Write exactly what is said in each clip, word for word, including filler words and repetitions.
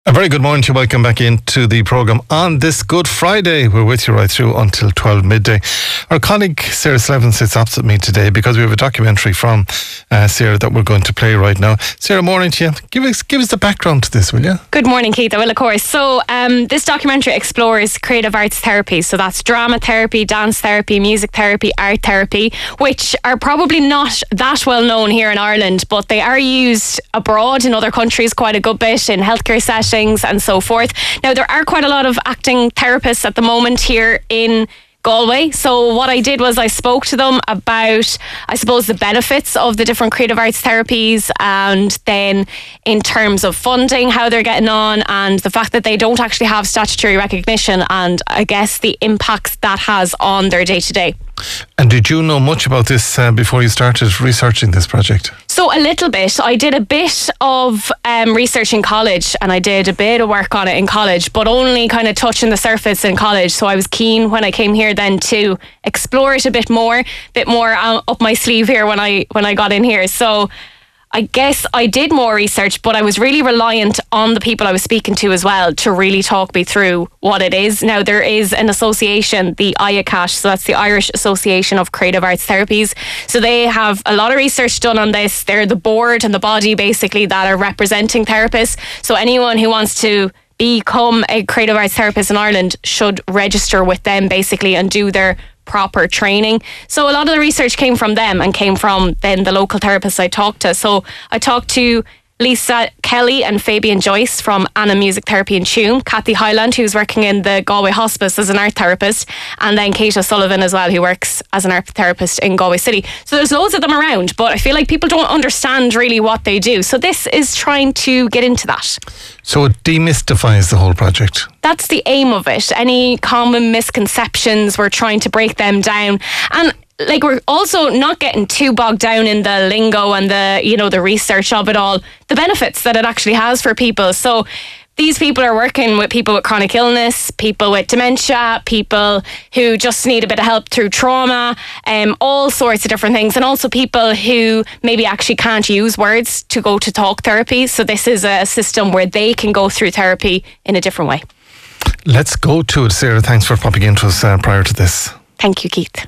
A very good morning to you. Welcome back into the programme on this Good Friday. We're with you right through until twelve midday. Our colleague Sarah Slevin sits opposite me today because we have a documentary from uh, Sarah that we're going to play right now. Sarah, morning to you. Give us give us the background to this, will you? Good morning, Keith. I will, of course. So um, this documentary explores creative arts therapy. So that's drama therapy, dance therapy, music therapy, art therapy, which are probably not that well known here in Ireland, but they are used abroad in other countries quite a good bit in healthcare settings and so forth. Now, there are quite a lot of acting therapists at the moment here in Galway. So what I did was I spoke to them about, I suppose, the benefits of the different creative arts therapies, and then in terms of funding, how they're getting on, and the fact that they don't actually have statutory recognition, and I guess the impacts that has on their day-to-day. And did you know much about this uh, before you started researching this project? So a little bit. I did a bit of um, research in college, and I did a bit of work on it in college, but only kind of touching the surface in college. So I was keen when I came here then to explore it a bit more, bit more uh, up my sleeve here when I when I got in here. So I guess I did more research, but I was really reliant on the people I was speaking to as well to really talk me through what it is. Now, there is an association, the I A C A T, so that's the Irish Association of Creative Arts Therapies. So they have a lot of research done on this. They're the board and the body basically that are representing therapists. So anyone who wants to become a creative arts therapist in Ireland should register with them basically and do their proper training. So a lot of the research came from them and came from then the local therapists I talked to. So I talked to Lisa Kelly and Fabian Joyce from Anna Music Therapy in Tuam, Kathy Hyland, who's working in the Galway Hospice as an art therapist, and then Kate O'Sullivan as well, who works as an art therapist in Galway City. So there's loads of them around, but I feel like people don't understand really what they do. So this is trying to get into that. So it demystifies the whole project. That's the aim of it. Any common misconceptions, we're trying to break them down. And like, we're also not getting too bogged down in the lingo and the, you know, the research of it all, the benefits that it actually has for people. So these people are working with people with chronic illness, people with dementia, people who just need a bit of help through trauma, um, all sorts of different things. And also people who maybe actually can't use words to go to talk therapy. So this is a system where they can go through therapy in a different way. Let's go to it, Sarah. Thanks for popping into us uh, prior to this. Thank you, Keith.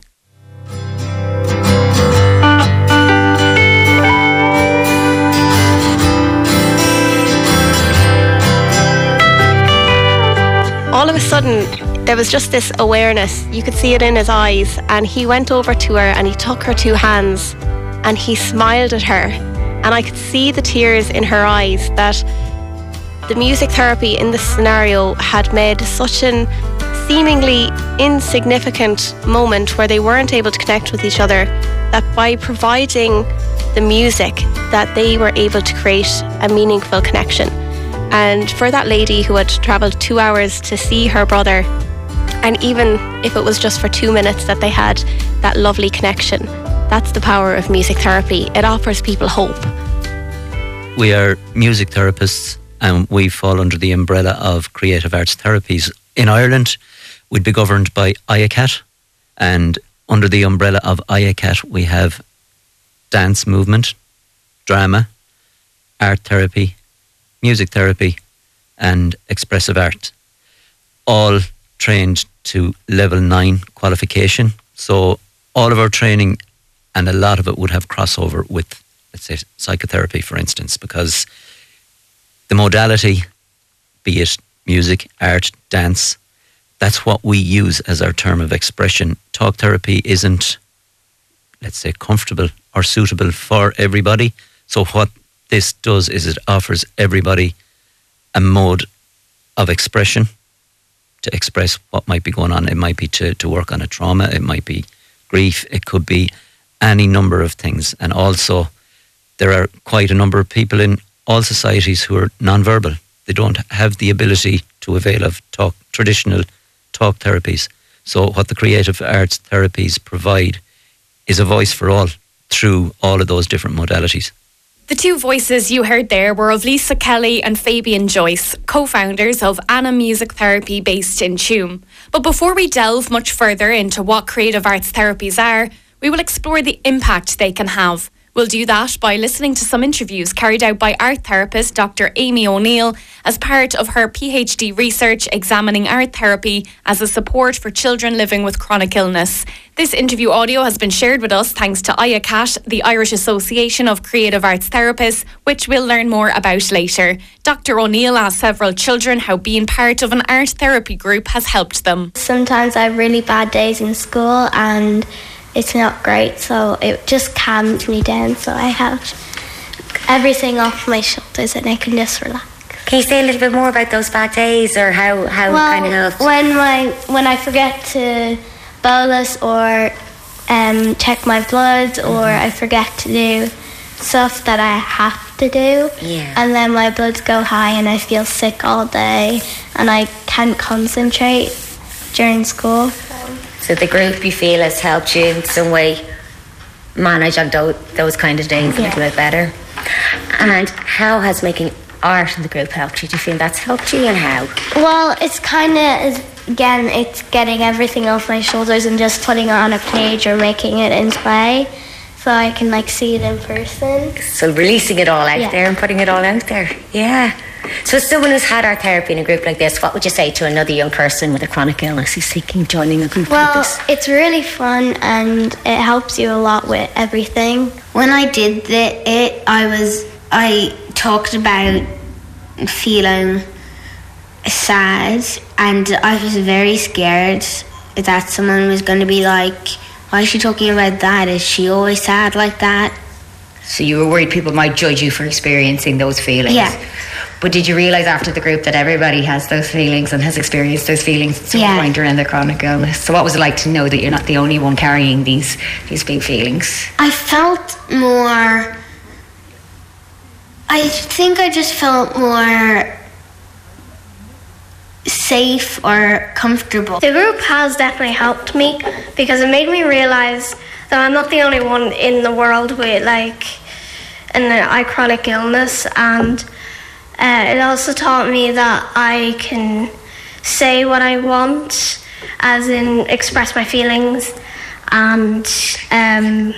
All of a sudden, there was just this awareness. You could see it in his eyes, and he went over to her and he took her two hands and he smiled at her, and I could see the tears in her eyes that the music therapy in this scenario had made such an seemingly insignificant moment where they weren't able to connect with each other, that by providing the music that they were able to create a meaningful connection. And for that lady who had travelled two hours to see her brother, and even if it was just for two minutes that they had that lovely connection, that's the power of music therapy. It offers people hope. We are music therapists, and we fall under the umbrella of creative arts therapies. In Ireland, we'd be governed by I A C A T, and under the umbrella of I A C A T, we have dance movement, drama, art therapy, music therapy, and expressive art, all trained to level nine qualification. So all of our training, and a lot of it would have crossover with, let's say, psychotherapy, for instance, because the modality, be it music, art, dance, that's what we use as our term of expression. Talk therapy isn't, let's say, comfortable or suitable for everybody. So what this does is it offers everybody a mode of expression to express what might be going on. It might be to, to work on a trauma, it might be grief, it could be any number of things. And also there are quite a number of people in all societies who are non-verbal. They don't have the ability to avail of talk, traditional talk therapies. So what the creative arts therapies provide is a voice for all through all of those different modalities. The two voices you heard there were of Lisa Kelly and Fabian Joyce, co-founders of Anna Music Therapy based in Tuam. But before we delve much further into what creative arts therapies are, we will explore the impact they can have We'll do that by listening to some interviews carried out by art therapist Doctor Amy O'Neill as part of her PhD research examining art therapy as a support for children living with chronic illness. This interview audio has been shared with us thanks to I A C A T, the Irish Association of Creative Arts Therapists, which we'll learn more about later. Doctor O'Neill asked several children how being part of an art therapy group has helped them. Sometimes I have really bad days in school and it's not great, so it just calms me down, so I have everything off my shoulders and I can just relax. Can you say a little bit more about those bad days, or how, how well, it kind of helped? When, my, when I forget to bolus or um, check my blood, or mm-hmm. I forget to do stuff that I have to do, yeah. and then my bloods go high and I feel sick all day and I can't concentrate during school. So the group, you feel, has helped you in some way manage on those, those kind of days yeah. a little bit better. And how has making art in the group helped you? Do you feel that's helped you, and how? Well, it's kind of, again, it's getting everything off my shoulders and just putting it on a page or making it in clay so I can like see it in person. So releasing it all out yeah. there and putting it all out there. Yeah. So as someone who's had art therapy in a group like this, what would you say to another young person with a chronic illness who's seeking joining a group well, like this? Well, it's really fun and it helps you a lot with everything. When I did the, it, I was, I talked about feeling sad, and I was very scared that someone was going to be like, why is she talking about that? Is she always sad like that? So you were worried people might judge you for experiencing those feelings? Yeah. But did you realise after the group that everybody has those feelings and has experienced those feelings at some yeah. point around their chronic illness? So what was it like to know that you're not the only one carrying these these big feelings? I felt more... I think I just felt more safe or comfortable. The group has definitely helped me because it made me realise that I'm not the only one in the world with like an chronic illness, and uh, it also taught me that I can say what I want, as in express my feelings, and um,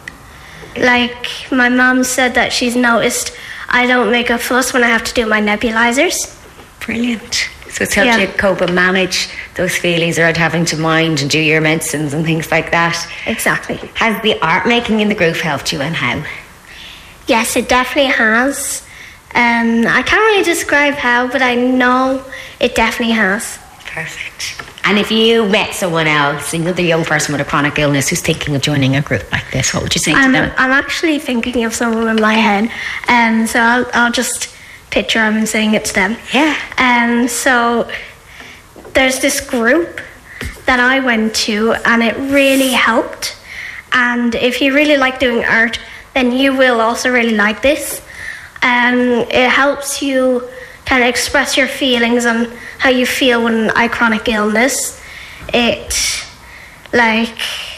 like my mum said that she's noticed I don't make a fuss when I have to do my nebulizers. Brilliant. So it's helped yeah. you cope and manage those feelings around having to mind and do your medicines and things like that. Exactly. Has the art making in the group helped you, and how? Yes, it definitely has. Um, I can't really describe how, but I know it definitely has. Perfect. And if you met someone else, another young person with a chronic illness who's thinking of joining a group like this, what would you say I'm, to them? I'm actually thinking of someone in my head, and um, so I'll, I'll just picture them and saying it to them. Yeah. And um, so there's this group that I went to, and it really helped. And if you really like doing art, then you will also really like this. Um, it helps you kind of express your feelings and how you feel with an chronic illness. It, like,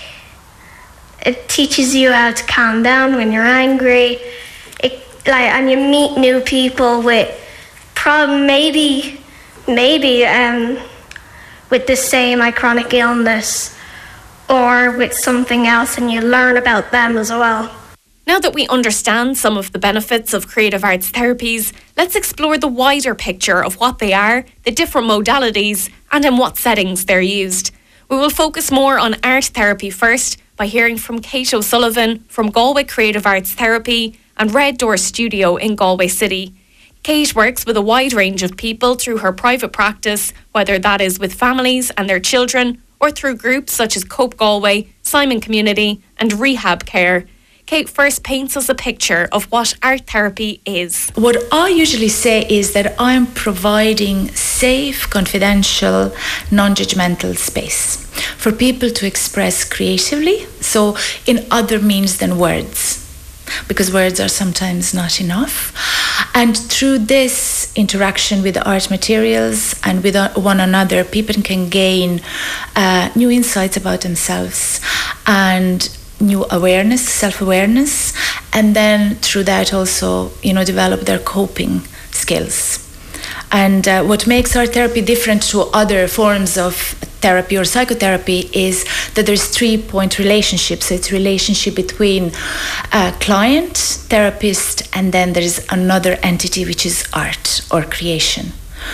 it teaches you how to calm down when you're angry. It, like, and you meet new people with problem, maybe, maybe um, with the same chronic illness or with something else, and you learn about them as well. Now that we understand some of the benefits of creative arts therapies, let's explore the wider picture of what they are, the different modalities, and in what settings they're used. We will focus more on art therapy first by hearing from Kate O'Sullivan from Galway Creative Arts Therapy and Red Door Studio in Galway City. Kate works with a wide range of people through her private practice, whether that is with families and their children or through groups such as Cope Galway, Simon Community and Rehab Care. Kate first paints us a picture of what art therapy is. What I usually say is that I'm providing safe, confidential, non-judgmental space for people to express creatively, so in other means than words, because words are sometimes not enough. And through this interaction with art materials and with one another, people can gain uh, new insights about themselves and new awareness, self-awareness, and then through that also, you know, develop their coping skills. And uh, what makes art therapy different to other forms of therapy or psychotherapy is that there's three-point relationship. So it's a relationship between a client, therapist, and then there's another entity, which is art or creation.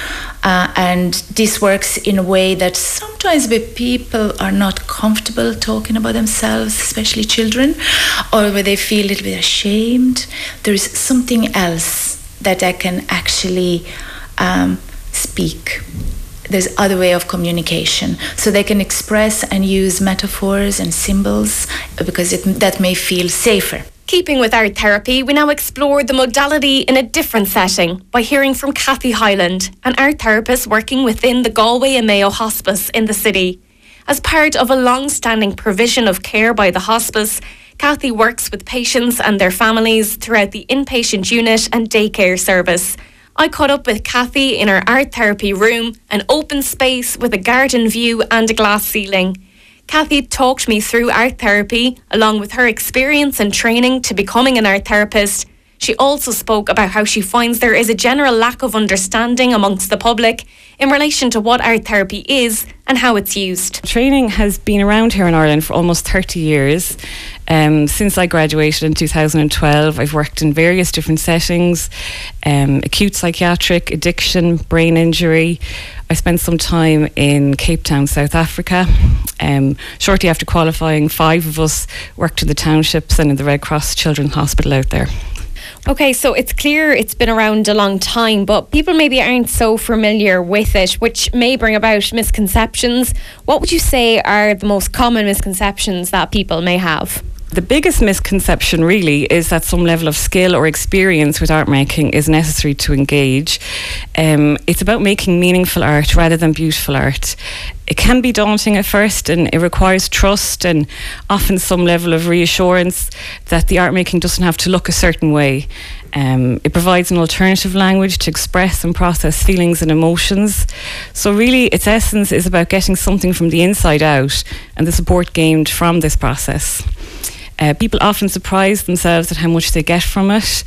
Uh, and this works in a way that sometimes people are not comfortable talking about themselves, especially children, or where they feel a little bit ashamed. There is something else that I can actually um, speak. There's other way of communication. So they can express and use metaphors and symbols because it, that may feel safer. Keeping with art therapy, we now explore the modality in a different setting by hearing from Kathy Hyland, an art therapist working within the Galway and Mayo Hospice in the city. As part of a long-standing provision of care by the hospice, Kathy works with patients and their families throughout the inpatient unit and daycare service. I caught up with Kathy in her art therapy room, an open space with a garden view and a glass ceiling. Kathy talked me through art therapy, along with her experience and training to becoming an art therapist. She also spoke about how she finds there is a general lack of understanding amongst the public in relation to what art therapy is and how it's used. Training has been around here in Ireland for almost thirty years. Um, since I graduated in two thousand twelve, I've worked in various different settings, um, acute psychiatric, addiction, brain injury. I spent some time in Cape Town, South Africa. Um, shortly after qualifying, five of us worked in the townships and in the Red Cross Children's Hospital out there. Okay, so it's clear it's been around a long time, but people maybe aren't so familiar with it, which may bring about misconceptions. What would you say are the most common misconceptions that people may have? The biggest misconception really is that some level of skill or experience with art making is necessary to engage. Um, it's about making meaningful art rather than beautiful art. It can be daunting at first, and it requires trust and often some level of reassurance that the art making doesn't have to look a certain way. Um, it provides an alternative language to express and process feelings and emotions. So really its essence is about getting something from the inside out and the support gained from this process. Uh, people often surprise themselves at how much they get from it,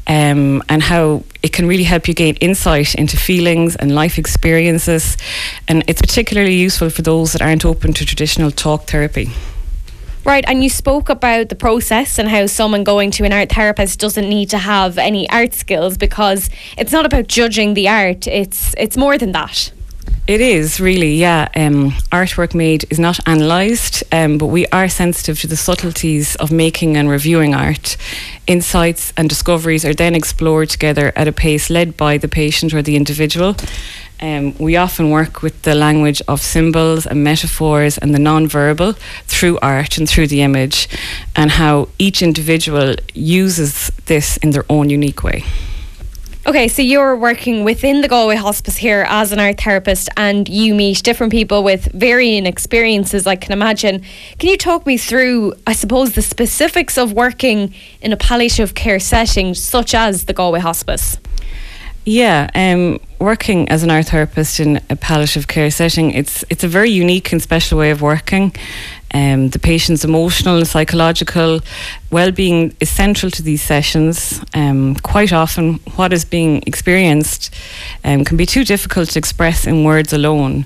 um, and how it can really help you gain insight into feelings and life experiences. And it's particularly useful for those that aren't open to traditional talk therapy. Right, and you spoke about the process and how someone going to an art therapist doesn't need to have any art skills, because it's not about judging the art, it's it's more than that. It is really, yeah. Um, artwork made is not analysed, um, but we are sensitive to the subtleties of making and reviewing art. Insights and discoveries are then explored together at a pace led by the patient or the individual. Um, we often work with the language of symbols and metaphors and the non-verbal through art and through the image, and how each individual uses this in their own unique way. Okay, so you're working within the Galway Hospice here as an art therapist, and you meet different people with varying experiences, I can imagine. Can you talk me through, I suppose, the specifics of working in a palliative care setting such as the Galway Hospice? Yeah, um, working as an art therapist in a palliative care setting, it's it's a very unique and special way of working. Um, the patient's emotional and psychological well-being is central to these sessions. Um, quite often what is being experienced um, can be too difficult to express in words alone.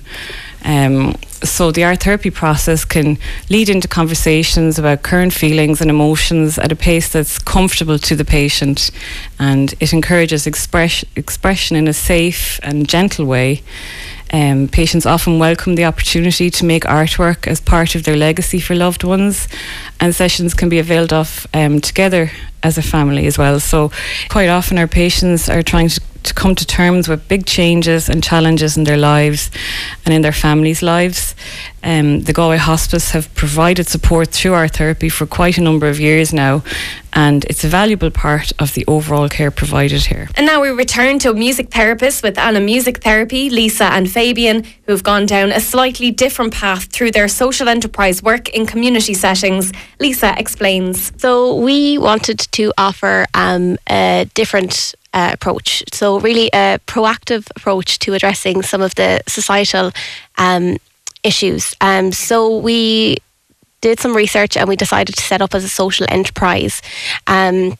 Um, so the art therapy process can lead into conversations about current feelings and emotions at a pace that's comfortable to the patient, and it encourages express, expression in a safe and gentle way. Um, patients often welcome the opportunity to make artwork as part of their legacy for loved ones, and sessions can be availed of um, together as a family as well. So quite often our patients are trying to, to come to terms with big changes and challenges in their lives and in their families' lives. Um, the Galway Hospice have provided support through art therapy for quite a number of years now, and it's a valuable part of the overall care provided here. And now we return to music therapists with Anna Music Therapy, Lisa and Fabian, who have gone down a slightly different path through their social enterprise work in community settings. Lisa explains. So we wanted to offer um, a different uh, approach. So really a proactive approach to addressing some of the societal um, issues. Um, so we did some research and we decided to set up as a social enterprise. Um,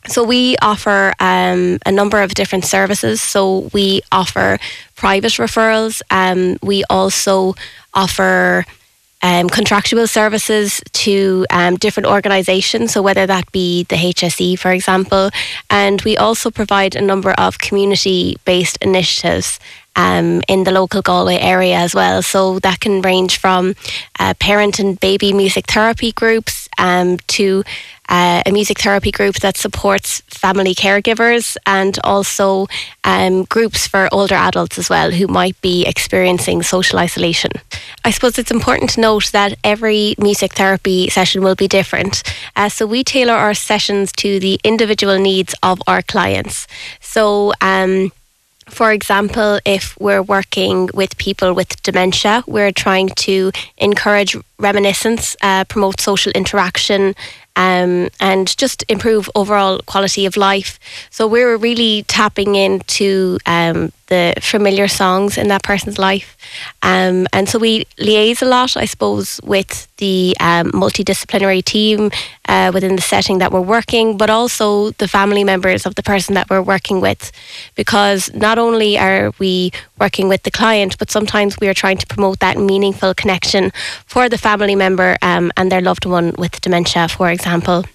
So we offer um, a number of different services. So we offer private referrals. Um, we also offer um, contractual services to um, different organisations. So whether that be the H S E, for example. And we also provide a number of community-based initiatives Um, in the local Galway area as well. So that can range from uh, parent and baby music therapy groups um, to uh, a music therapy group that supports family caregivers, and also um, groups for older adults as well who might be experiencing social isolation. I suppose it's important to note that every music therapy session will be different. Uh, so we tailor our sessions to the individual needs of our clients. So um, For example, if we're working with people with dementia, we're trying to encourage reminiscence, uh, promote social interaction, um, and just improve overall quality of life. So we're really tapping into um, the familiar songs in that person's life. Um, and so we liaise a lot, I suppose, with the um, multidisciplinary team uh, within the setting that we're working, but also the family members of the person that we're working with. Because not only are we working with the client, but sometimes we are trying to promote that meaningful connection for the family member um, and their loved one with dementia, for example.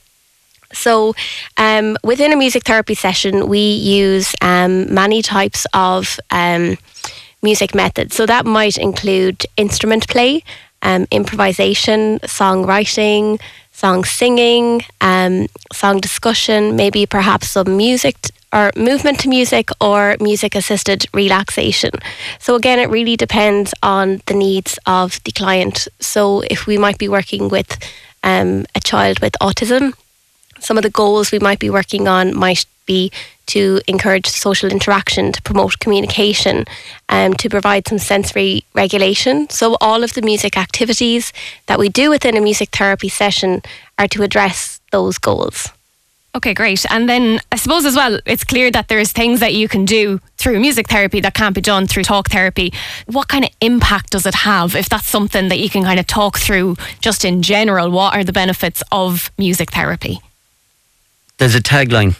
So um, within a music therapy session, we use um, many types of um, music methods. So that might include instrument play, um, improvisation, songwriting, song singing, um, song discussion, maybe perhaps some music t- or movement to music or music-assisted relaxation. So again, it really depends on the needs of the client. So if we might be working with um, a child with autism, some of the goals we might be working on might be to encourage social interaction, to promote communication, um, to provide some sensory regulation. So all of the music activities that we do within a music therapy session are to address those goals. Okay, great. And then I suppose as well, it's clear that there's things that you can do through music therapy that can't be done through talk therapy. What kind of impact does it have? If that's something that you can kind of talk through just in general, what are the benefits of music therapy? There's a tagline,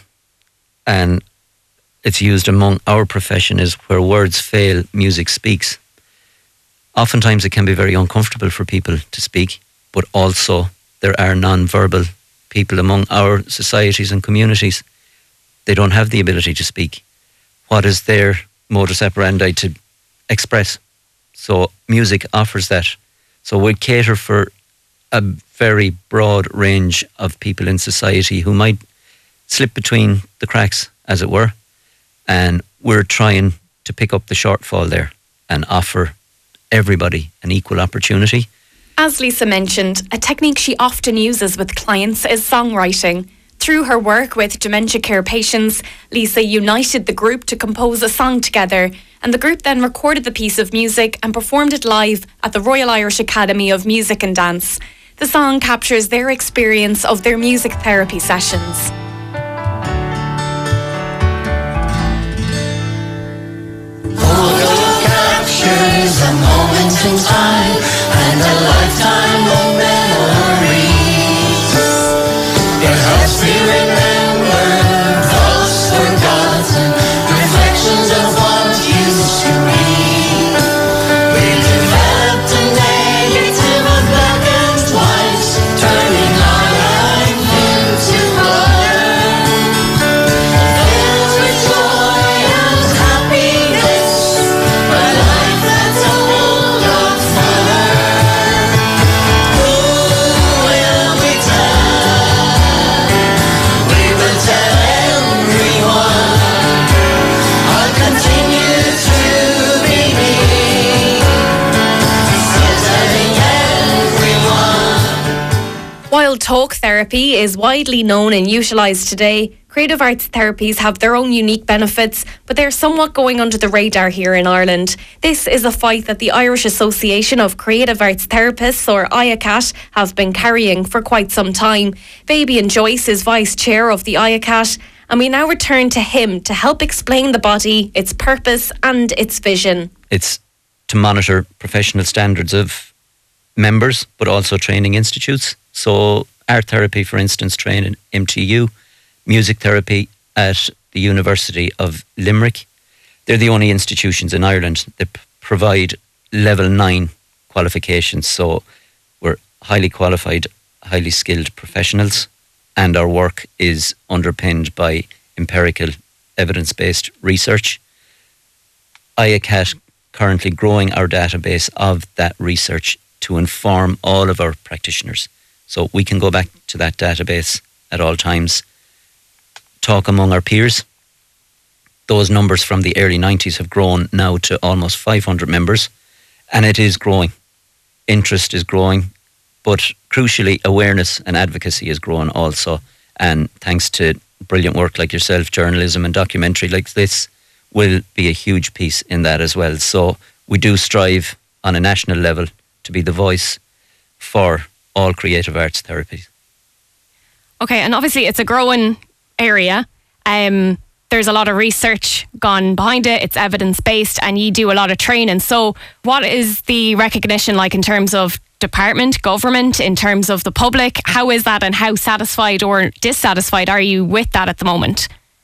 and it's used among our profession, is where words fail, music speaks. Oftentimes it can be very uncomfortable for people to speak, but also there are non-verbal people among our societies and communities. They don't have the ability to speak. What is their modus operandi to express? So music offers that. So we cater for a very broad range of people in society who might slip between the cracks, as it were, and we're trying to pick up the shortfall there and offer everybody an equal opportunity. As Lisa mentioned, a technique she often uses with clients is songwriting. Through her work with dementia care patients, Lisa united the group to compose a song together, and the group then recorded the piece of music and performed it live at the Royal Irish Academy of Music and Dance. The song captures their experience of their music therapy sessions. Captures a moment in time and a lifetime of memories. It helps me remember thoughts forgotten, reflections of what used to be. We developed a negative of black and white, turning our life into color. Filled with joy and happiness, a life that's a world of fun. Who will we tell? We will tell everyone. I'll continue to be me, still telling everyone. While talk therapy is widely known and utilised today, creative arts therapies have their own unique benefits, but they're somewhat going under the radar here in Ireland. This is a fight that the Irish Association of Creative Arts Therapists, or I A C A T, have been carrying for quite some time. Fabian Joyce is vice chair of the I A C A T, and we now return to him to help explain the body, its purpose and its vision. It's to monitor professional standards of members, but also training institutes. So art therapy, for instance, train in M T U, music therapy at the University of Limerick. They're the only institutions in Ireland that p- provide level nine qualifications. So we're highly qualified, highly skilled professionals, and our work is underpinned by empirical, evidence-based research. I A C A T currently growing our database of that research to inform all of our practitioners. So we can go back to that database at all times, talk among our peers. Those numbers from the early nineties have grown now to almost five hundred members, and it is growing. Interest is growing, but crucially, awareness and advocacy is growing also. And thanks to brilliant work like yourself, journalism and documentary like this will be a huge piece in that as well. So we do strive on a national level to be the voice for all creative arts therapies. Okay, and obviously it's a growing area. Um, there's a lot of research gone behind it. It's evidence-based and you do a lot of training. So what is the recognition like in terms of department, government, in terms of the public? How is that, and how satisfied or dissatisfied are you with that at the moment?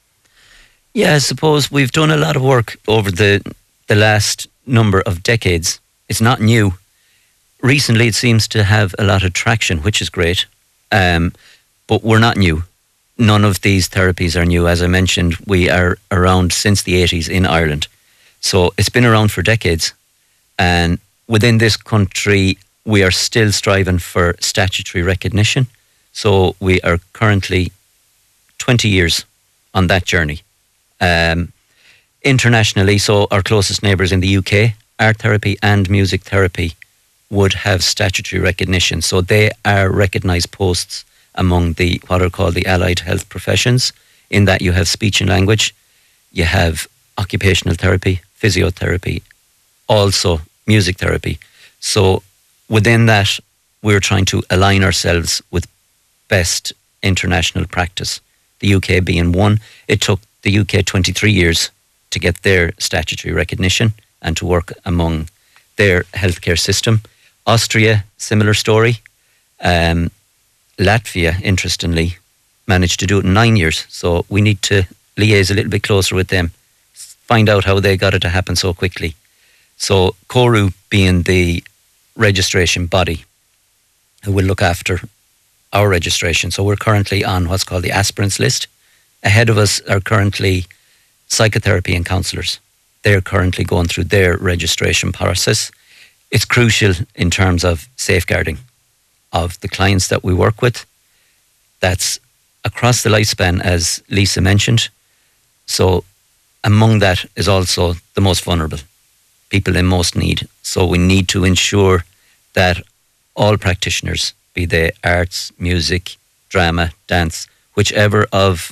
Yeah, I suppose we've done a lot of work over the the last number of decades. It's not new. Recently, it seems to have a lot of traction, which is great. Um, but we're not new. None of these therapies are new. As I mentioned, we are around since the eighties in Ireland. So it's been around for decades. And within this country, we are still striving for statutory recognition. So we are currently twenty years on that journey. Um, internationally, so our closest neighbours in the U K, art therapy and music therapy would have statutory recognition. So they are recognised posts among the what are called the allied health professions, in that you have speech and language, you have occupational therapy, physiotherapy, also music therapy. So within that, we're trying to align ourselves with best international practice. The U K being one, it took the U K twenty-three years to get their statutory recognition and to work among their healthcare system. Austria, similar story. Um, Latvia, interestingly, managed to do it in nine years. So we need to liaise a little bit closer with them, find out how they got it to happen so quickly. So CORU being the registration body who will look after our registration. So we're currently on what's called the aspirants list. Ahead of us are currently psychotherapy and counsellors. They're currently going through their registration process. It's crucial in terms of safeguarding of the clients that we work with. That's across the lifespan, as Lisa mentioned. So among that is also the most vulnerable, people in most need. So we need to ensure that all practitioners, be they arts, music, drama, dance, whichever of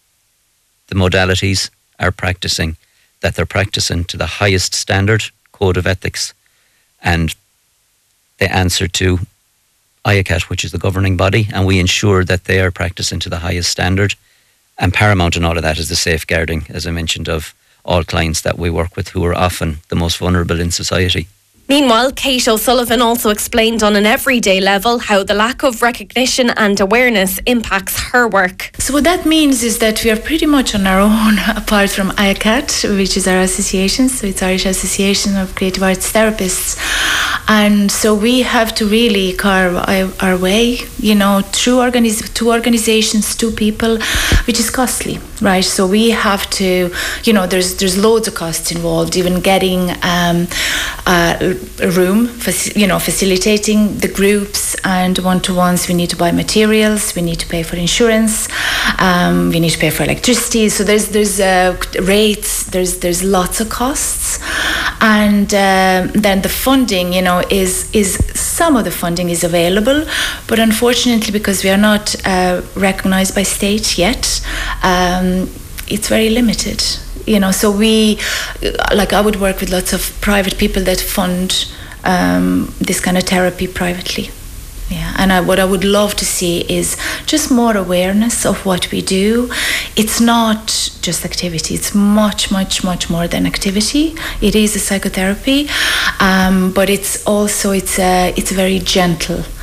the modalities are practicing, that they're practicing to the highest standard code of ethics, and they answer to I A C A T, which is the governing body, and we ensure that they are practicing to the highest standard. And paramount in all of that is the safeguarding, as I mentioned, of all clients that we work with, who are often the most vulnerable in society. Meanwhile, Kate O'Sullivan also explained on an everyday level how the lack of recognition and awareness impacts her work. So what that means is that we are pretty much on our own, apart from I A C A T, which is our association. So it's Irish Association of Creative Arts Therapists. And so we have to really carve our, our way, you know, through organiz- two organizations, two people, which is costly, right? So we have to, you know, there's there's loads of costs involved, even getting um, uh, a room, faci- you know, facilitating the groups and one-to-ones. We need to buy materials, we need to pay for insurance, um, we need to pay for electricity. So there's there's uh, rates, there's there's lots of costs, and uh, then the funding, you know, is is some of the funding is available, but unfortunately, because we are not uh, recognized by state yet, um, it's very limited. You know, so we, like I would work with lots of private people that fund um, this kind of therapy privately. Yeah, and I, what I would love to see is just more awareness of what we do. It's not just activity. It's much, much, much more than activity. It is a psychotherapy, um, but it's also it's a it's a very gentle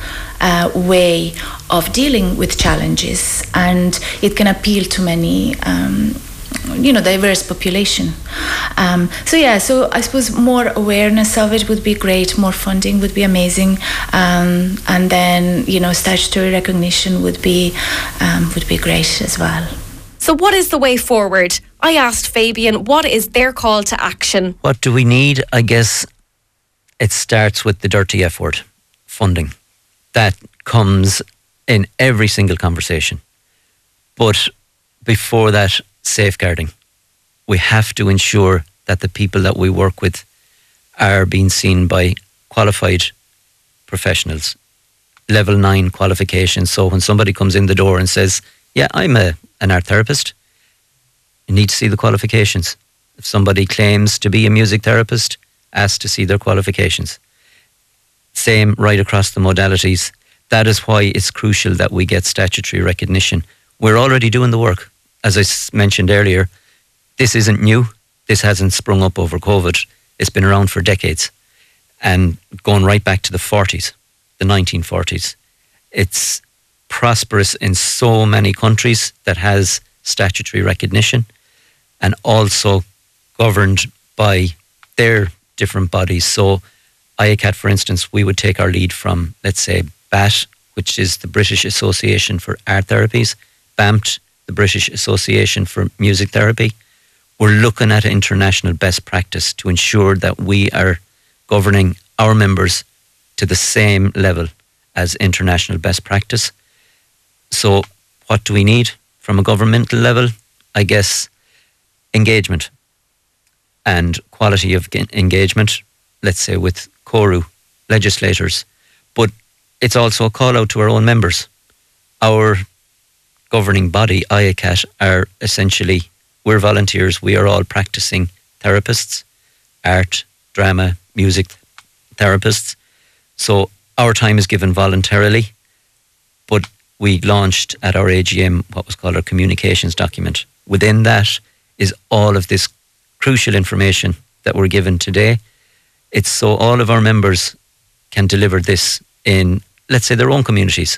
uh, way of dealing with challenges, and it can appeal to many um, you know, diverse population. Um, so yeah, so I suppose more awareness of it would be great, more funding would be amazing, um, and then, you know, statutory recognition would be um, would be great as well. So what is the way forward? I asked Fabian, what is their call to action? What do we need? I guess it starts with the dirty F word, funding. That comes in every single conversation. But before that, safeguarding. We have to ensure that the people that we work with are being seen by qualified professionals, level nine qualifications. So when somebody comes in the door and says, yeah, I'm a, an art therapist, you need to see the qualifications. If somebody claims to be a music therapist, ask to see their qualifications. Same right across the modalities. That is why it's crucial that we get statutory recognition. We're already doing the work. As I mentioned earlier, this isn't new. This hasn't sprung up over COVID. It's been around for decades. And going right back to the forties, the nineteen forties. It's prosperous in so many countries that has statutory recognition, and also governed by their different bodies. So I A C A T, for instance, we would take our lead from, let's say, B A T, which is the British Association for Art Therapies, B A M T, the British Association for Music Therapy. We're looking at international best practice to ensure that we are governing our members to the same level as international best practice. So what do we need from a governmental level? I guess engagement and quality of engagement, let's say with CORU, legislators. But it's also a call out to our own members. Our governing body, I A C A T, are essentially, we're volunteers. We are all practicing therapists, art, drama, music therapists. So our time is given voluntarily, but we launched at our A G M what was called our communications document. Within that is all of this crucial information that we're given today. It's so all of our members can deliver this in, let's say, their own communities.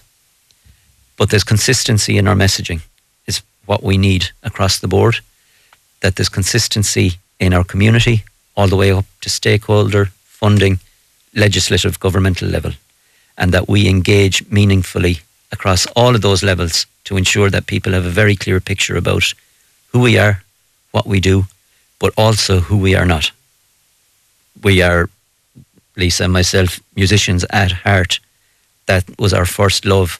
But there's consistency in our messaging is what we need across the board. That there's consistency in our community all the way up to stakeholder, funding, legislative, governmental level. And that we engage meaningfully across all of those levels to ensure that people have a very clear picture about who we are, what we do, but also who we are not. We are, Lisa and myself, musicians at heart. That was our first love.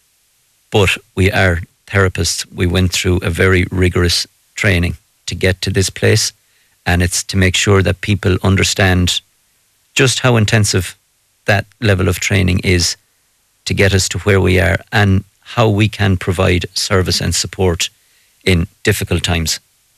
But we are therapists. We went through a very rigorous training to get to this place. And it's to make sure that people understand just how intensive that level of training is to get us to where we are and how we can provide service and support in difficult times.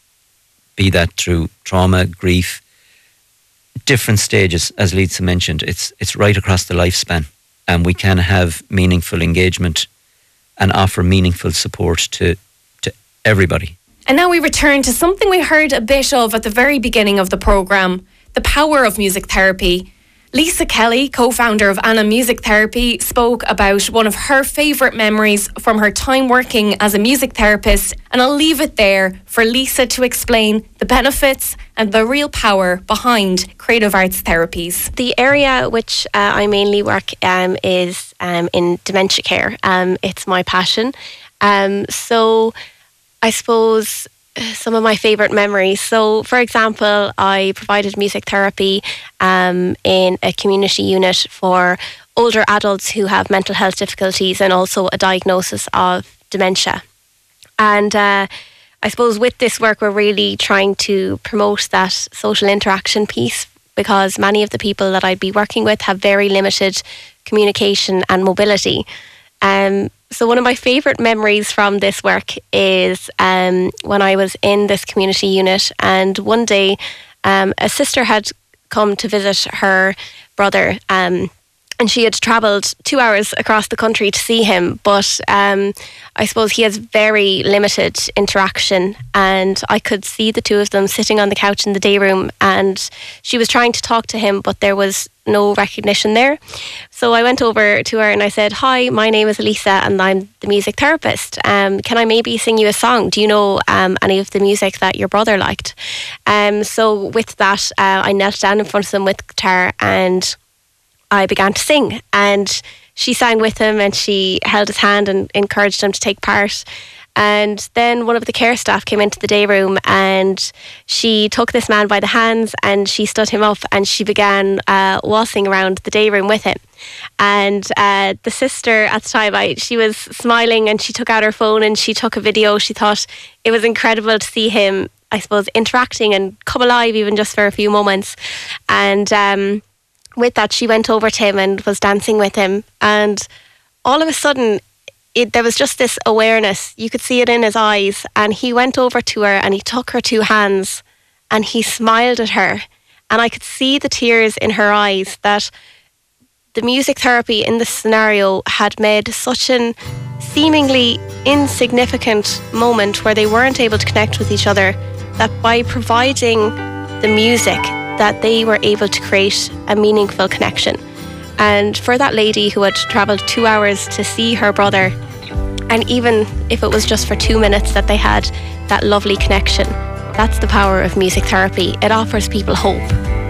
Be that through trauma, grief, different stages, as Lisa mentioned. It's, it's right across the lifespan. And we can have meaningful engagement and offer meaningful support to, to everybody. And now we return to something we heard a bit of at the very beginning of the programme, the power of music therapy. Lisa Kelly, co-founder of Anna Music Therapy, spoke about one of her favourite memories from her time working as a music therapist, and I'll leave it there for Lisa to explain the benefits and the real power behind creative arts therapies. The area which uh, I mainly work um, is um, in dementia care. Um, it's my passion. Um, so I suppose some of my favourite memories. So, for example, I provided music therapy um, in a community unit for older adults who have mental health difficulties and also a diagnosis of dementia. And uh, I suppose with this work, we're really trying to promote that social interaction piece, because many of the people that I'd be working with have very limited communication and mobility. Um, so one of my favourite memories from this work is um, when I was in this community unit, and one day um, a sister had come to visit her brother um, and she had travelled two hours across the country to see him, but um, I suppose he has very limited interaction, and I could see the two of them sitting on the couch in the day room, and she was trying to talk to him, but there was no recognition there. So I went over to her and I said, "Hi, my name is Elisa and I'm the music therapist. Um, can I maybe sing you a song? Do you know um, any of the music that your brother liked?" Um, so with that, uh, I knelt down in front of him with guitar and I began to sing, and she sang with him and she held his hand and encouraged him to take part. And then one of the care staff came into the day room and she took this man by the hands and she stood him up and she began uh, waltzing around the day room with him. And uh, the sister at the time, I, she was smiling and she took out her phone and she took a video. She thought it was incredible to see him, I suppose, interacting and come alive even just for a few moments. And um, with that, she went over to him and was dancing with him. And all of a sudden, It, there was just this awareness. You could see it in his eyes. And he went over to her and he took her two hands and he smiled at her. And I could see the tears in her eyes, that the music therapy in this scenario had made such an seemingly insignificant moment where they weren't able to connect with each other, that by providing the music, that they were able to create a meaningful connection. And for that lady who had travelled two hours to see her brother, and even if it was just for two minutes that they had that lovely connection, that's the power of music therapy. It offers people hope.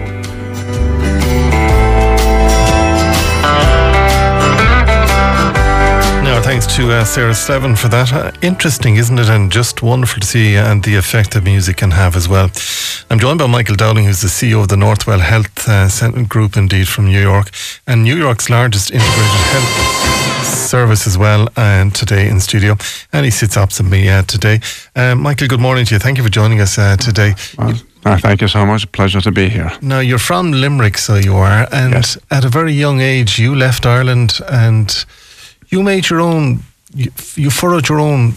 No, thanks to uh, Sarah Slevin for that. Uh, interesting, isn't it? And just wonderful to see uh, and the effect that music can have as well. I'm joined by Michael Dowling, who's the C E O of the Northwell Health uh, Center Group, indeed, from New York, and New York's largest integrated health service as well, and today in studio. And he sits opposite me uh, today. Uh, Michael, good morning to you. Thank you for joining us uh, today. Well, uh, thank you so much. Pleasure to be here. Now, you're from Limerick, so you are, and yes. At a very young age, you left Ireland and you made your own, you, you furrowed your own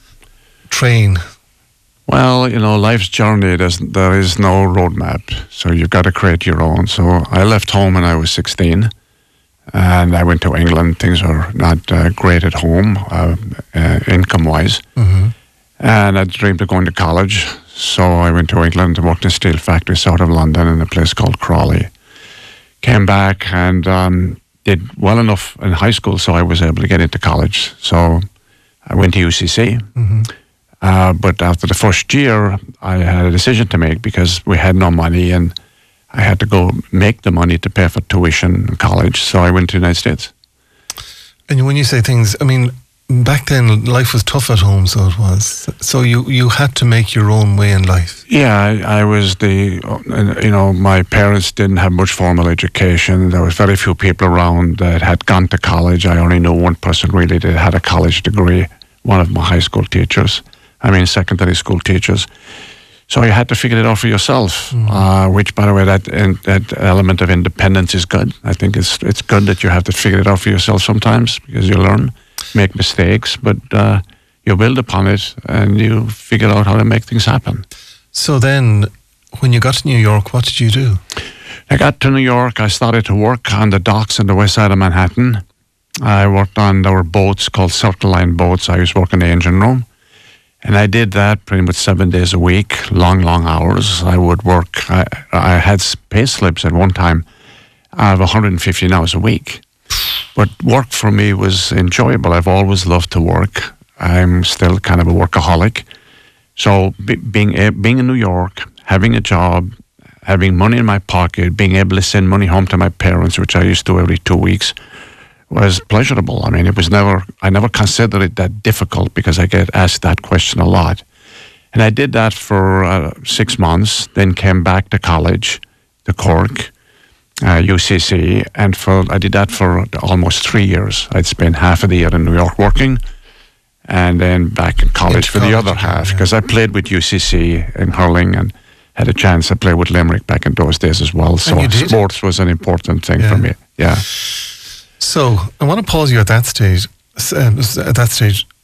train. Well, you know, life's journey, there's, there is no roadmap, so you've got to create your own. So I left home when I was sixteen, and I went to England. Things were not uh, great at home, uh, uh, income-wise. Mm-hmm. And I dreamed of going to college, so I went to England and worked in steel factories south of London in a place called Crawley. Came back and um, did well enough in high school, so I was able to get into college. So I went to U C C. Mm-hmm. Uh, but after the first year, I had a decision to make because we had no money and I had to go make the money to pay for tuition in college. So I went to the United States. And when you say things, I mean, back then life was tough at home, so it was. So you, you had to make your own way in life. Yeah, I, I was the, you know, my parents didn't have much formal education. There was very few people around that had gone to college. I only know one person really that had a college degree, one of my high school teachers. I mean, secondary school teachers. So you had to figure it out for yourself, mm. uh, which, by the way, that in, that element of independence is good. I think it's it's good that you have to figure it out for yourself sometimes because you learn, make mistakes, but uh, you build upon it and you figure out how to make things happen. So then, when you got to New York, what did you do? I got to New York. I started to work on the docks on the west side of Manhattan. I worked on, there were boats called Circle Line boats. I used to work in the engine room. And I did that pretty much seven days a week, long, long hours. I would work. I, I had pay slips at one time of one hundred fifteen hours a week. But work for me was enjoyable. I've always loved to work. I'm still kind of a workaholic. So be, being being in New York, having a job, having money in my pocket, being able to send money home to my parents, which I used to every two weeks, was pleasurable. I mean, it was never, I never considered it that difficult because I get asked that question a lot. And I did that for uh, six months, then came back to college, to Cork, uh, U C C, and for I did that for almost three years. I'd spent half of the year in New York working, and then back in college Into for college, the other half, because yeah. I played with U C C in hurling and had a chance to play with Limerick back in those days as well. So sports was an important thing yeah. for me. Yeah. So I want to pause you at that stage. Uh, at that stage,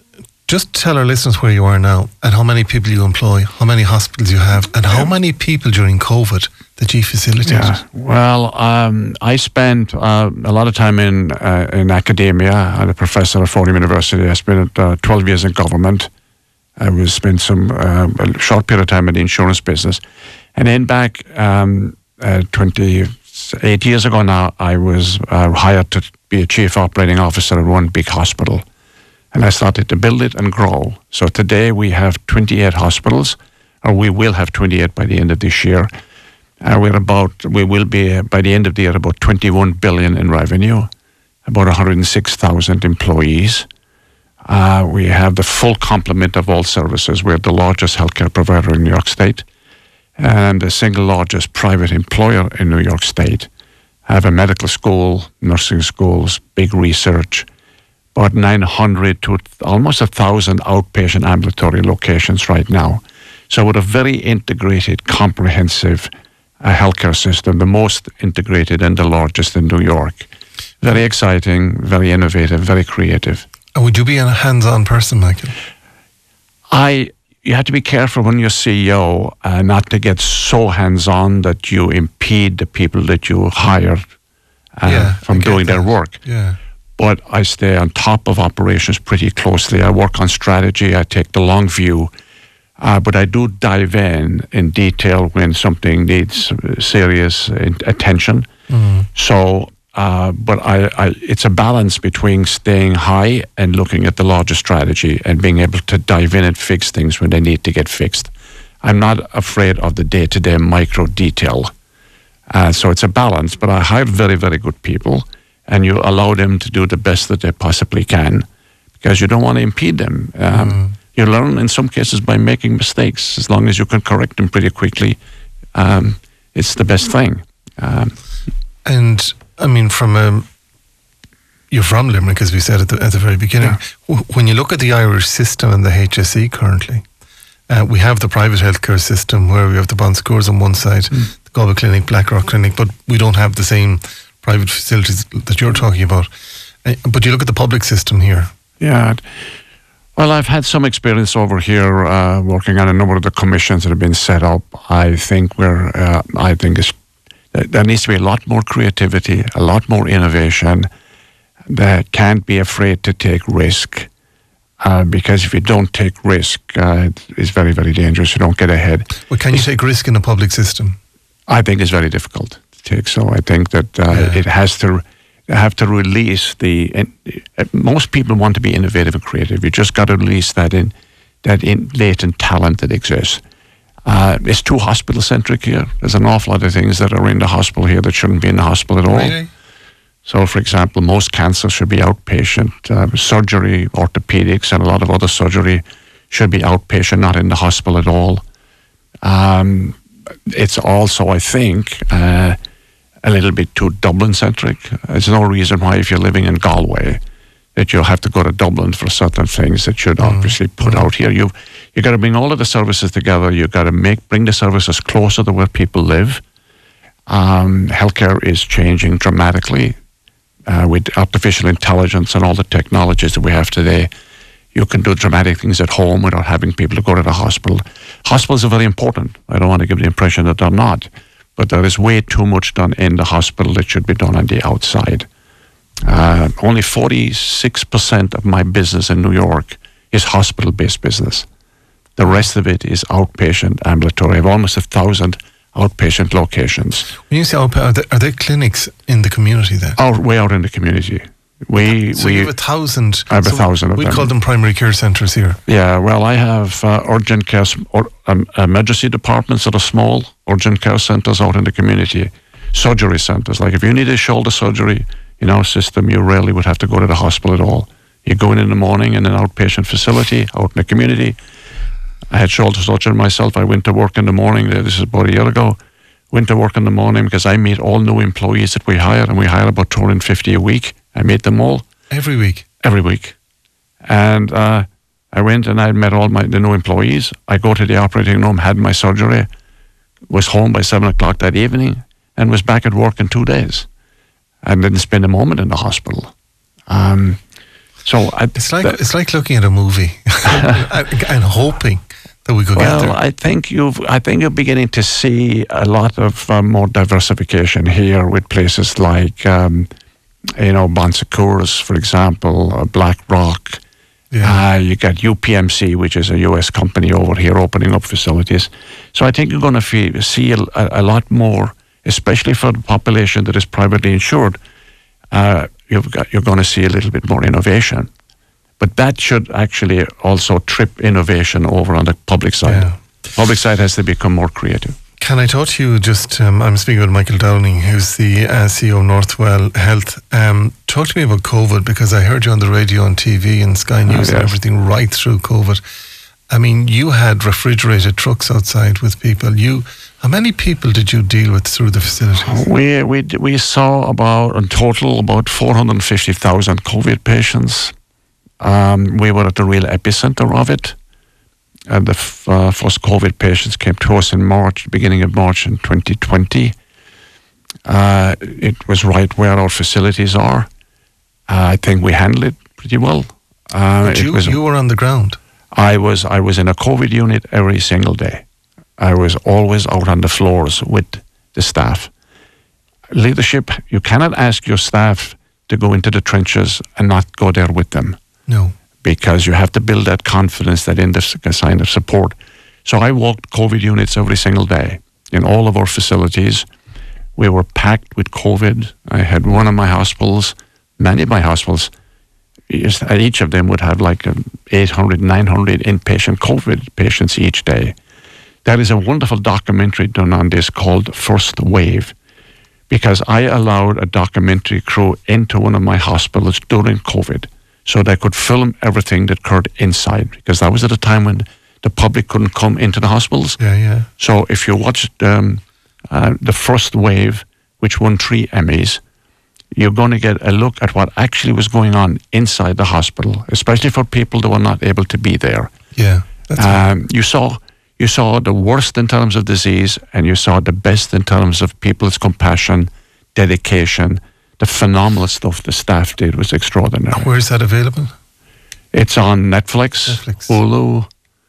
Just tell our listeners where you are now and how many people you employ, how many hospitals you have, and how many people during COVID that you facilitated. Yeah. Well, um, I spent uh, a lot of time in uh, in academia. I'm a professor at Fordham University. I spent uh, twelve years in government. I was spent some uh, a short period of time in the insurance business, and then back um, uh, twenty-eight years ago now, I was uh, hired to be a chief operating officer at one big hospital, and I started to build it and grow. So today we have twenty-eight hospitals, or we will have twenty-eight by the end of this year. Uh, we're about, we will be, uh, by the end of the year, about twenty-one billion in revenue, about one hundred six thousand employees. Uh, we have the full complement of all services. We're the largest healthcare provider in New York State and the single largest private employer in New York State. Have a medical school, nursing schools, big research, about nine hundred to almost one thousand outpatient ambulatory locations right now. So with a very integrated, comprehensive a healthcare system, the most integrated and the largest in New York. Very exciting, very innovative, very creative. And would you be a hands-on person, Michael? I, you have to be careful when you're C E O uh, not to get so hands-on that you impede the people that you hire uh, Yeah, from I get doing their that. work. Yeah. But I stay on top of operations pretty closely. I work on strategy. I take the long view. Uh, but I do dive in in detail when something needs serious in- attention. Mm. So, uh, but I, I, it's a balance between staying high and looking at the larger strategy and being able to dive in and fix things when they need to get fixed. I'm not afraid of the day-to-day micro detail. Uh, so it's a balance, but I hire very, very good people, and you allow them to do the best that they possibly can because you don't want to impede them. Um, Mm. You learn in some cases by making mistakes. As long as you can correct them pretty quickly, um, it's the best thing. Um, And I mean, from um, you're from Limerick, as we said at the, at the very beginning. W- When you look at the Irish system and the H S E currently, uh, we have the private healthcare system where we have the Bon Secours on one side, the Galway Clinic, Blackrock Clinic, but we don't have the same private facilities that you're talking about. Uh, but you look at the public system here. Yeah. Well, I've had some experience over here uh, working on a number of the commissions that have been set up. I think we're, uh, I think it's, there needs to be a lot more creativity, a lot more innovation. They can't be afraid to take risk uh, because if you don't take risk, uh, it's very, very dangerous. You don't get ahead. Well, can you take risk in a public system? I think it's very difficult to take. So I think that uh, Yeah. it has to have to release the. And, uh, most people want to be innovative and creative. You just got to release that in that in latent talent that exists. Uh, it's too hospital centric here. There's an awful lot of things that are in the hospital here that shouldn't be in the hospital at all. Really? So, for example, most cancer should be outpatient. Uh, surgery, orthopedics, and a lot of other surgery should be outpatient, not in the hospital at all. Um, it's also, I think, uh, a little bit too Dublin-centric. There's no reason why, if you're living in Galway, that you'll have to go to Dublin for certain things that you'd Mm. obviously put Mm. out here. You've you got to bring all of the services together. You've got to make bring the services closer to where people live. Um, healthcare is changing dramatically uh, with artificial intelligence and all the technologies that we have today. You can do dramatic things at home without having people to go to the hospital. Hospitals are very important. I don't want to give the impression that they're not. But there is way too much done in the hospital that should be done on the outside. Uh, only forty-six percent of my business in New York is hospital-based business. The rest of it is outpatient ambulatory. I have almost a thousand outpatient locations. When you say outpa- are there, are there clinics in the community then? Out, way out in the community. We, So we, you have a thousand. I have a so thousand of we them. call them primary care centres here. Yeah, well, I have uh, urgent care, s- or, um, emergency departments that are small, urgent care centres out in the community, surgery centres. Like if you need a shoulder surgery in our system, you rarely would have to go to the hospital at all. You go in in the morning in an outpatient facility out in the community. I had shoulder surgery myself. I went to work in the morning. This is about a year ago. Went to work in the morning because I meet all new employees that we hire, and we hire about two hundred fifty a week. I meet them all. Every week? Every week. And uh, I went and I met all my the new employees. I go to the operating room, had my surgery, was home by seven o'clock that evening, and was back at work in two days. And didn't spend a moment in the hospital. Um, So I, it's like the, it's like looking at a movie and, and hoping that we could well, get there. I think you've. I think you're beginning to see a lot of uh, more diversification here with places like, um, you know, Bon Secours, for example, uh, BlackRock. Yeah. Uh, you got U P M C, which is a U S company over here opening up facilities. So I think you're going to see a, a lot more, especially for the population that is privately insured. Uh, you've got, you're going to see a little bit more innovation. But that should actually also trip innovation over on the public side. Yeah. Public side has to become more creative. Can I talk to you just, um, I'm speaking with Michael Dowling, who's the uh, C E O of Northwell Health. Um, talk to me about COVID, because I heard you on the radio and T V and Sky News oh, yeah. and everything right through COVID. I mean, you had refrigerated trucks outside with people. You, how many people did you deal with through the facilities? We we we saw about, in total, about four hundred fifty thousand COVID patients. Um, we were at the real epicenter of it. And the f- uh, first COVID patients came to us in March, beginning of March in twenty twenty. Uh, it was right where our facilities are. Uh, I think we handled it pretty well. Uh, but you, was, you were on the ground? I was I was in a COVID unit every single day. I was always out on the floors with the staff. Leadership, you cannot ask your staff to go into the trenches and not go there with them. No. Because you have to build that confidence, that in the sign of support. So I walked COVID units every single day in all of our facilities. We were packed with COVID. I had one of my hospitals, many of my hospitals, each of them would have like eight hundred, nine hundred inpatient COVID patients each day. There is a wonderful documentary done on this called First Wave, because I allowed a documentary crew into one of my hospitals during COVID, so they could film everything that occurred inside, because that was at a time when the public couldn't come into the hospitals. Yeah, yeah. So if you watched um, uh, the First Wave, which won three Emmys, you're going to get a look at what actually was going on inside the hospital, especially for people that were not able to be there. Yeah, that's um, right. You saw you saw the worst in terms of disease, and you saw the best in terms of people's compassion, dedication. The phenomenal stuff the staff did was extraordinary. Where is that available? It's on Netflix, Netflix. Hulu.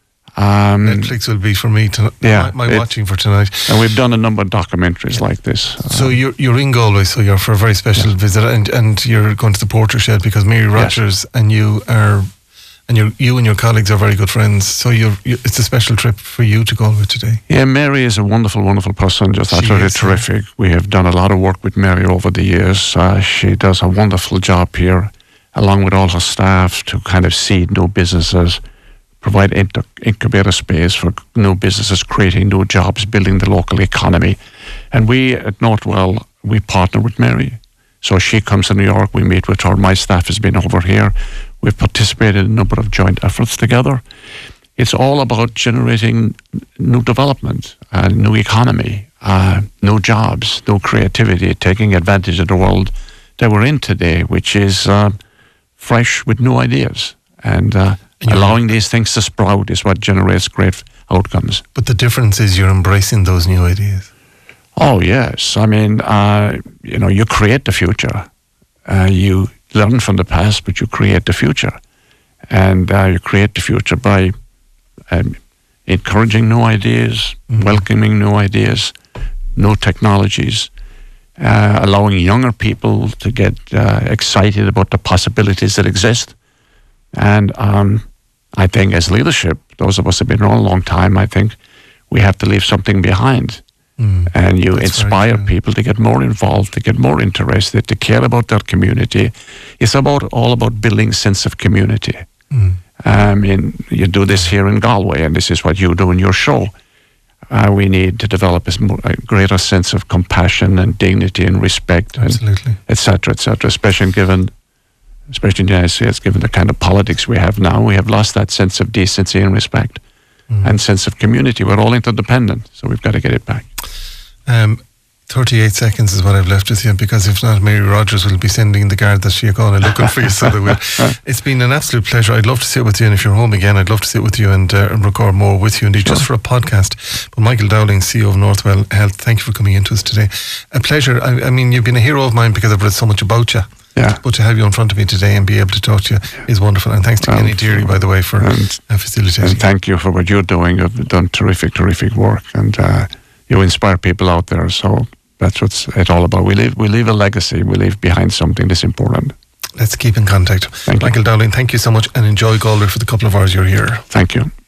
Um, Netflix will be for me to yeah, my, my it, watching for tonight. And we've done a number of documentaries like this. So um, you're you're in Galway, so you're for a very special yeah. visit, and and you're going to the Portershed because Mary Rogers yes. and you are, and you you and your colleagues are very good friends. So you're, you're it's a special trip for you to Galway today. Yeah, Mary is a wonderful, wonderful person. Just absolutely terrific. Yeah. We have done a lot of work with Mary over the years. Uh, she does a wonderful job here, along with all her staff, to kind of seed new businesses, provide inter- incubator space for new businesses, creating new jobs, building the local economy. And we at Northwell, we partner with Mary. So she comes to New York, we meet with her. My staff has been over here. We've participated in a number of joint efforts together. It's all about generating new development, uh, new economy, uh, new jobs, new creativity, taking advantage of the world that we're in today, which is uh, fresh with new ideas. And uh, allowing these things to sprout is what generates great outcomes. But the difference is you're embracing those new ideas. Oh, yes. I mean, uh, you know, you create the future. Uh, you learn from the past, but you create the future. And uh, you create the future by um, encouraging new ideas, mm-hmm. welcoming new ideas, new technologies, uh, allowing younger people to get uh, excited about the possibilities that exist. And um, I think as leadership, those of us who have been around a long time, I think we have to leave something behind. Mm, and you inspire people to get more involved, to get more interested, to care about their community. It's about all about building sense of community. Mm. I mean, you do this here in Galway, and this is what you do in your show. Uh, we need to develop a, more, a greater sense of compassion and dignity and respect, absolutely, and et cetera, et cetera, especially given especially in the United States, given the kind of politics we have now. We have lost that sense of decency and respect mm. and sense of community. We're all interdependent, so we've got to get it back. Um, thirty-eight seconds is what I've left with you, because if not, Mary Rogers will be sending the guard that she called and looking for you, so they will. It's been an absolute pleasure. I'd love to sit with you, and if you're home again, I'd love to sit with you and, uh, and record more with you, indeed, sure. just for a podcast. But Michael Dowling, C E O of Northwell Health, thank you for coming into us today. A pleasure. I, I mean, you've been a hero of mine because I've read so much about you. Yeah. But to have you in front of me today and be able to talk to you is wonderful. And thanks to Um, Kenny Deary, by the way, for and, uh, facilitating. And thank you for what you're doing. You've done terrific, terrific work, and uh, you inspire people out there. So that's what's it all about. We leave, we leave a legacy. We leave behind something that's important. Let's keep in contact. Thank Michael you. Dowling, thank you so much, and enjoy Galway for the couple of hours you're here. Thank you.